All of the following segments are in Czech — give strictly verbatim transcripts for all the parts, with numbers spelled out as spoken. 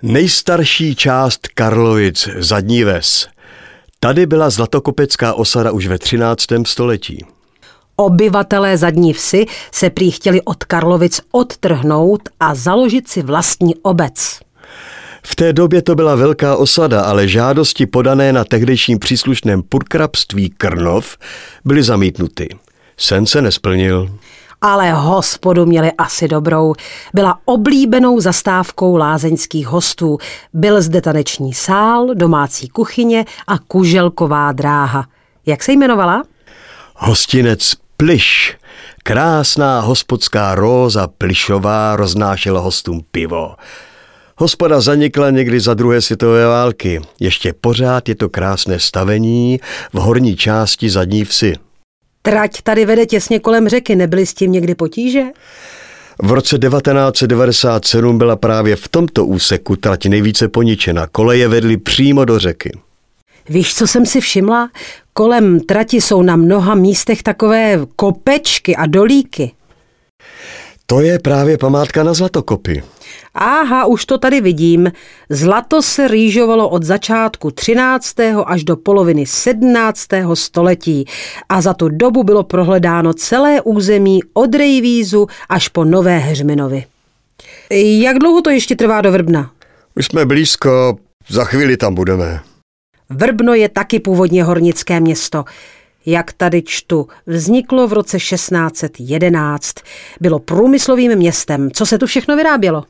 Nejstarší část Karlovic, Zadní Ves. Tady byla zlatokopecká osada už ve třináctém století. Obyvatelé Zadní Vsi se prý chtěli od Karlovic odtrhnout a založit si vlastní obec. V té době to byla velká osada, ale žádosti podané na tehdejším příslušném purkrabství Krnov byly zamítnuty. Sen se nesplnil. Ale hospodu měli asi dobrou. Byla oblíbenou zastávkou lázeňských hostů. Byl zde taneční sál, domácí kuchyně a kuželková dráha. Jak se jmenovala? Hostinec Plyš. Krásná hospodská Róza Plyšová roznášela hostům pivo. Hospoda zanikla někdy za druhé světové války. Ještě pořád je to krásné stavení v horní části Zadní Vsi. Trať tady vede těsně kolem řeky, nebyly s tím někdy potíže? V roce devatenáct set devadesát sedm byla právě v tomto úseku trať nejvíce poničena. Koleje vedly přímo do řeky. Víš, co jsem si všimla? Kolem trati jsou na mnoha místech takové kopečky a dolíky. To je právě památka na zlatokopy. Aha, už to tady vidím. Zlato se rýžovalo od začátku třináctého až do poloviny sedmnáctého století a za tu dobu bylo prohledáno celé území od Rejvízu až po Nové Heřminovy. Jak dlouho to ještě trvá do Vrbna? Už jsme blízko, za chvíli tam budeme. Vrbno je taky původně hornické město. Jak tady čtu, vzniklo v roce šestnáct set jedenáct. Bylo průmyslovým městem. Co se tu všechno vyrábělo?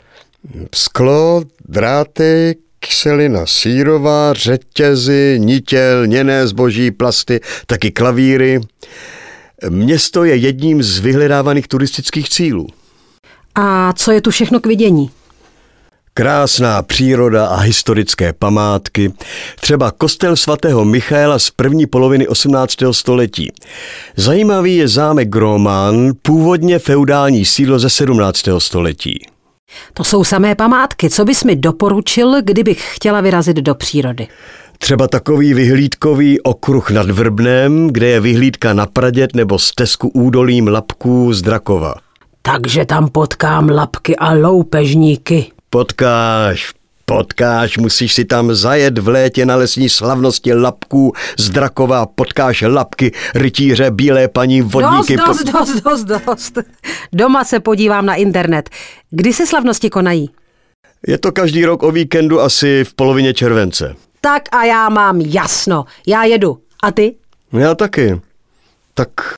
Sklo, dráty, kyselina sírová, řetězy, nitěl, lněné zboží, plasty, taky klavíry. Město je jedním z vyhledávaných turistických cílů. A co je tu všechno k vidění? Krásná příroda a historické památky, třeba kostel svatého Michaela z první poloviny osmnáctého století. Zajímavý je zámek Gromán, původně feudální sídlo ze sedmnáctého století. To jsou samé památky. Co bys mi doporučil, kdybych chtěla vyrazit do přírody? Třeba takový vyhlídkový okruh nad Vrbnem, kde je vyhlídka na Praděd nebo stezku údolím Lapků z Drakova. Takže tam potkám lapky a loupežníky. Potkáš, potkáš, musíš si tam zajet v létě na lesní slavnosti Lapků z Drakova, potkáš lapky, rytíře, bílé paní, vodníky. Dost, dost, dost, dost, dost. Doma se podívám na internet. Kdy se slavnosti konají? Je to každý rok o víkendu asi v polovině července. Tak a já mám jasno. Já jedu. A ty? Já taky. Tak